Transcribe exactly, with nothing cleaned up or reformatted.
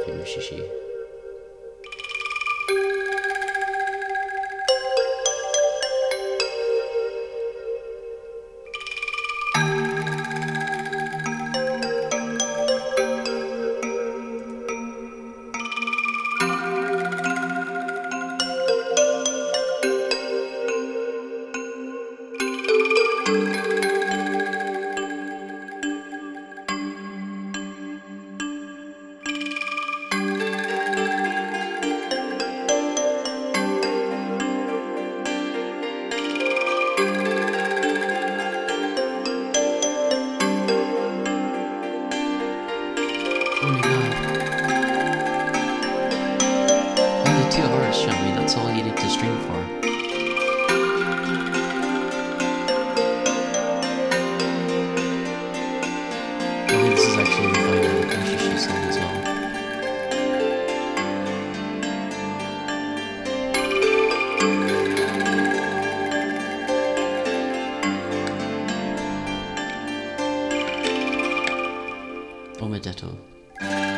Kofi Mushishi. Oh my god. Only two hours, Shelby. That's all you need to stream for. I think this is actually the final Mushishi song as well. Omedetto.